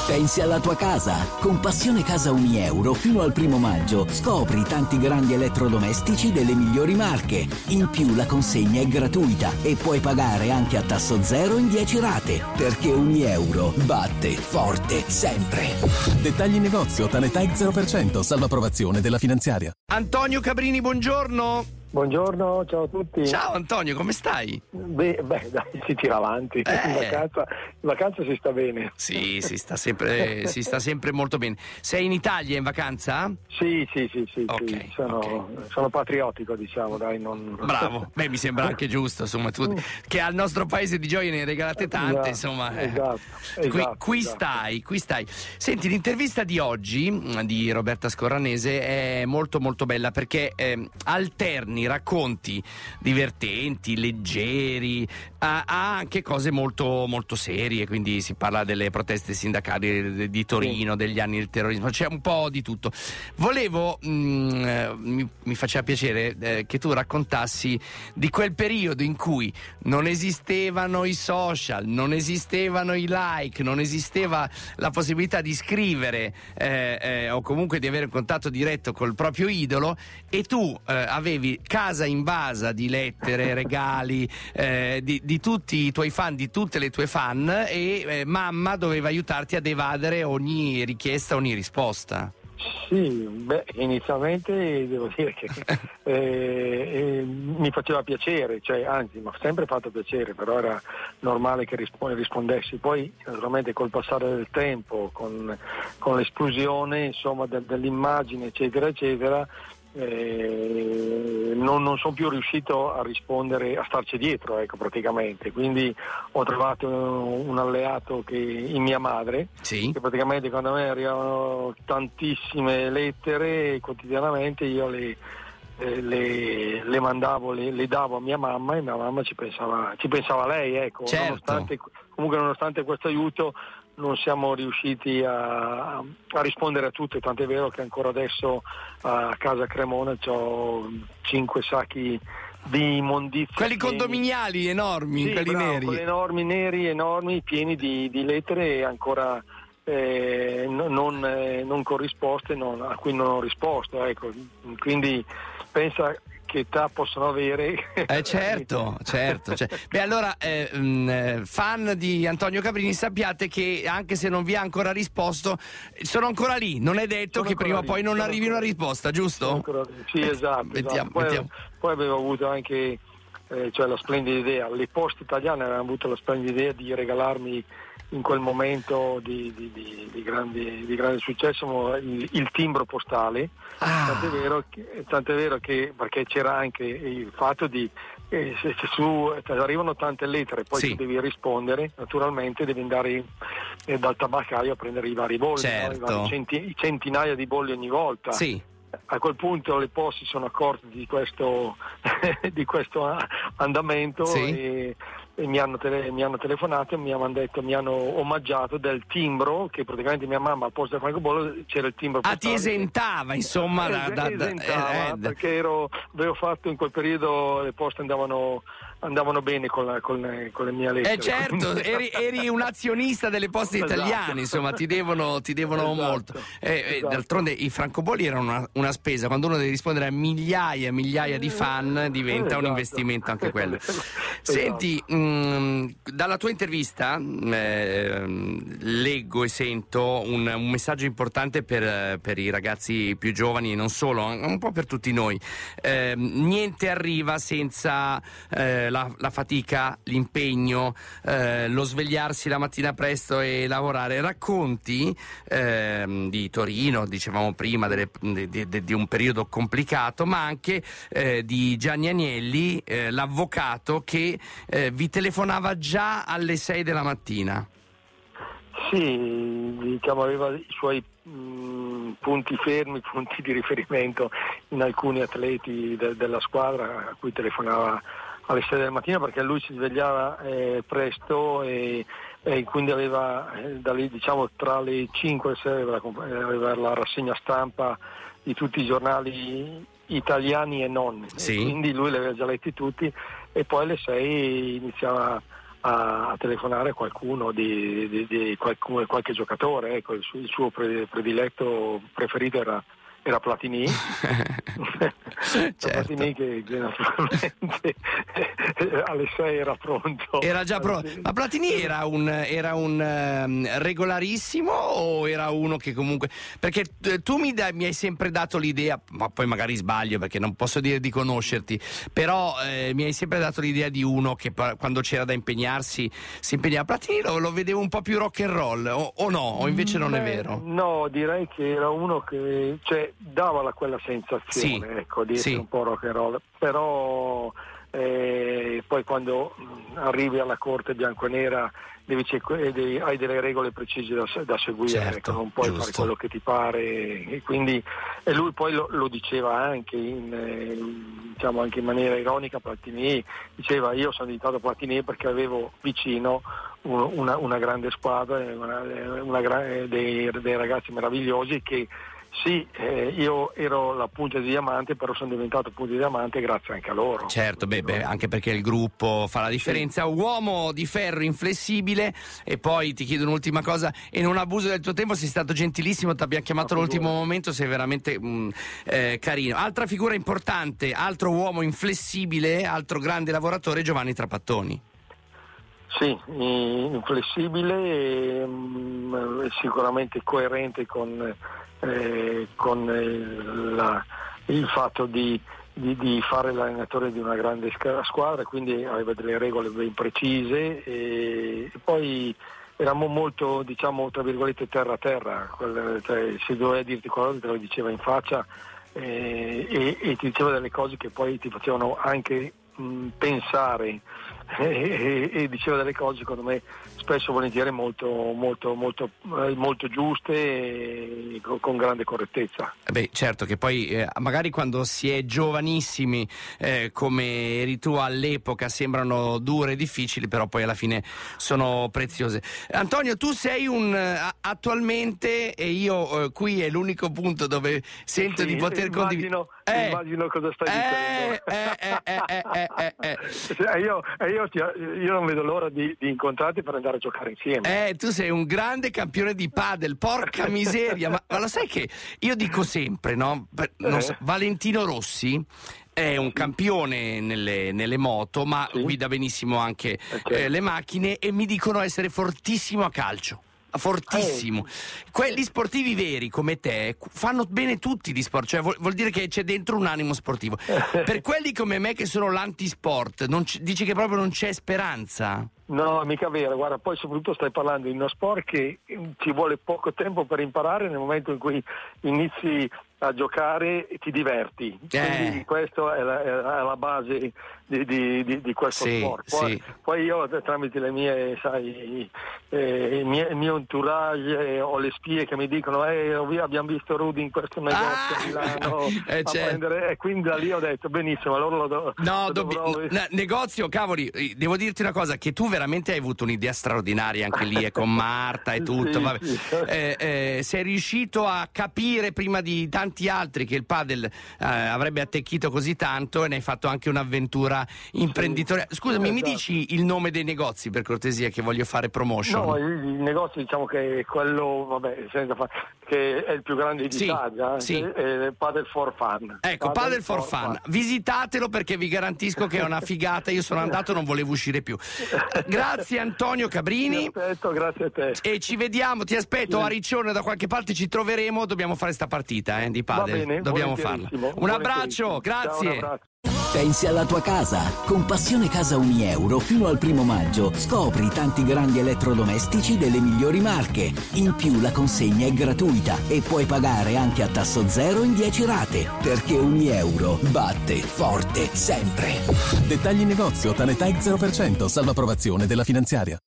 Pensi alla tua casa? Con Passione Casa Unieuro fino al 1° maggio scopri tanti grandi elettrodomestici delle migliori marche. In più la consegna è gratuita e puoi pagare anche a tasso zero in 10 rate. Perché Unieuro batte forte sempre. Dettagli in negozio, tale tag 0%, salvo approvazione della finanziaria. Antonio Cabrini, buongiorno. Buongiorno, ciao a tutti. Ciao Antonio, come stai? Beh, dai, si tira avanti. In vacanza si sta bene. Sì, si sta sempre molto bene. Sei in Italia in vacanza? Sì. Okay, sono patriottico, diciamo, dai. Bravo, beh, mi sembra anche giusto, insomma, tu che al nostro paese di gioia ne hai regalate tante, insomma. Esatto, qui stai. Senti, l'intervista di oggi di Roberta Scorranese è molto molto bella perché alterni racconti divertenti, leggeri, ha anche cose molto molto serie, quindi si parla delle proteste sindacali di Torino, degli anni del terrorismo, c'è un po' di tutto. Volevo mi faceva piacere che tu raccontassi di quel periodo in cui non esistevano i social, non esistevano i like, non esisteva la possibilità di scrivere o comunque di avere un contatto diretto col proprio idolo, e tu avevi casa invasa di lettere, regali di tutti i tuoi fan, di tutte le tue fan, e mamma doveva aiutarti ad evadere ogni richiesta, ogni risposta. Sì, inizialmente devo dire che mi faceva piacere, cioè anzi mi ha sempre fatto piacere, però era normale che rispondessi. Poi naturalmente col passare del tempo, con l'esplosione insomma dell'immagine eccetera eccetera, non sono più riuscito a rispondere, a starci dietro, ecco, praticamente. Quindi ho trovato un alleato in mia madre, sì, che praticamente quando a me arrivavano tantissime lettere quotidianamente io le mandavo, le davo a mia mamma, e mia mamma ci pensava lei, ecco. Certo. Nonostante questo aiuto non siamo riusciti a rispondere a tutto, tant'è vero che ancora adesso a casa Cremona c'ho 5 sacchi di immondizia. Quelli condominiali enormi, sì, quelli neri. Quelli enormi, neri, enormi, pieni di lettere ancora non corrisposte, a cui non ho risposto, ecco. Quindi pensa che età possono avere. Certo. Beh, allora, fan di Antonio Cabrini, sappiate che anche se non vi ha ancora risposto, sono ancora lì. Non è detto che prima o poi non arrivi una risposta, giusto? Sì, esatto. Poi avevo avuto anche la splendida idea. Le poste italiane avevano avuto la splendida idea di regalarmi in quel momento di grande successo il timbro postale. Tant'è vero che perché c'era anche il fatto di se arrivano tante lettere, poi sì, tu devi rispondere, naturalmente devi andare dal tabaccaio a prendere i vari bolli, certo, no? I centinaia di bolli ogni volta. Sì. A quel punto le poste si sono accorte di questo andamento, sì, e mi hanno telefonato e mi hanno omaggiato del timbro, che praticamente mia mamma al posto del francobollo c'era il timbro postale. Ti esentava insomma perché avevo fatto in quel periodo, le poste andavano bene con le mie lettere. Certo, eri un azionista delle poste italiane, insomma, ti devono molto. Esatto. D'altronde i francobolli erano una spesa, quando uno deve rispondere a migliaia di fan diventa un investimento anche quello. Senti, dalla tua intervista leggo e sento un messaggio importante per i ragazzi più giovani e non solo, un po' per tutti noi. Niente arriva senza la fatica, l'impegno, lo svegliarsi la mattina presto e lavorare. Racconti di Torino, dicevamo prima, di un periodo complicato, ma anche di Gianni Agnelli, l'avvocato che vi telefonava già alle 6 della mattina. Sì, diciamo aveva i suoi punti fermi, punti di riferimento in alcuni atleti della squadra a cui telefonava alle 6 del mattino, perché lui si svegliava presto e quindi aveva diciamo tra le 5 e le 6 aveva la rassegna stampa di tutti i giornali italiani e non, sì, e quindi lui li aveva già letti tutti, e poi alle 6 iniziava a telefonare a qualcuno qualche giocatore. Ecco, il suo prediletto preferito era Platini. Certo. Platini che naturalmente alle 6 era pronto. Era già pronto. Ma Platini era un regolarissimo o era uno che comunque, perché tu mi hai sempre dato l'idea, ma poi magari sbaglio perché non posso dire di conoscerti, però mi hai sempre dato l'idea di uno che quando c'era da impegnarsi si impegnava. Platini lo vedevo un po' più rock and roll o no, o invece non è vero? No, direi che era uno che dava quella sensazione, ecco, di essere un po' rock and roll, però poi quando arrivi alla corte bianconera hai delle regole precise da seguire, certo, ecco, non puoi fare quello che ti pare, e lui poi lo diceva anche anche in maniera ironica. Platini diceva: io sono diventato Platini perché avevo vicino una grande squadra, dei ragazzi meravigliosi che io ero la punta di diamante, però sono diventato punta di diamante grazie anche a loro. Certo, anche perché il gruppo fa la differenza. Sì. Uomo di ferro, inflessibile. E poi ti chiedo un'ultima cosa, e non abuso del tuo tempo, sei stato gentilissimo, ti abbiamo chiamato all'ultimo momento, sei veramente carino. Altra figura importante, altro uomo inflessibile, altro grande lavoratore, Giovanni Trapattoni. Sì, inflessibile, sicuramente coerente con il fatto di fare l'allenatore di una grande squadra, quindi aveva delle regole ben precise, e poi eravamo molto, diciamo, tra virgolette, terra a terra, se doveva dirti qualcosa te lo diceva in faccia, e ti diceva delle cose che poi ti facevano anche pensare, e diceva delle cose secondo me spesso volentieri molto giuste e con grande correttezza. Certo che poi magari quando si è giovanissimi come eri tu all'epoca sembrano dure e difficili, però poi alla fine sono preziose. Antonio, tu sei attualmente, e io qui è l'unico punto dove sento di poter condividere. Immagino cosa stai dicendo. Io non vedo l'ora di incontrarti per andare a giocare insieme. Tu sei un grande campione di padel, porca miseria, ma lo sai che io dico sempre, no? Valentino Rossi è un campione nelle moto, ma guida benissimo anche le macchine, e mi dicono essere fortissimo a calcio. Fortissimo. Quelli sportivi veri come te fanno bene tutti gli sport, cioè vuol dire che c'è dentro un animo sportivo. Per quelli come me che sono l'antisport, dici che proprio non c'è speranza? No, mica vero, guarda, poi soprattutto stai parlando di uno sport che ci vuole poco tempo per imparare, nel momento in cui inizi a giocare ti diverti, quindi questo è la base di questo sport. Poi io, tramite le mie, il mio entourage, ho le spie che mi dicono abbiamo visto Rudy in questo negozio a Milano a prendere, e quindi da lì ho detto benissimo, allora negozio, cavoli, devo dirti una cosa, che tu veramente hai avuto un'idea straordinaria anche lì, e con Marta e tutto, sei riuscito a capire prima di tanti altri che il padel avrebbe attecchito così tanto, e ne hai fatto anche un'avventura imprenditoriale. Scusami, mi dici il nome dei negozi per cortesia, che voglio fare promotion? No, il negozio, diciamo che è quello, che è il più grande d'Italia, Padel for Fun. Ecco, Padel for Fun. Visitatelo, perché vi garantisco che è una figata. Io sono andato, non volevo uscire più. Grazie Antonio Cabrini. Ti aspetto, grazie a te. E ci vediamo, ti aspetto a Riccione, da qualche parte ci troveremo, dobbiamo fare sta partita di padel. Va bene, dobbiamo farla. Un abbraccio, grazie. Ciao, un abbraccio. Pensi alla tua casa? Con Passione Casa Unieuro fino al 1 maggio scopri tanti grandi elettrodomestici delle migliori marche. In più la consegna è gratuita e puoi pagare anche a tasso zero in 10 rate, perché Unieuro batte forte sempre. Dettagli in negozio, Tanetech 0%, salvo approvazione della finanziaria.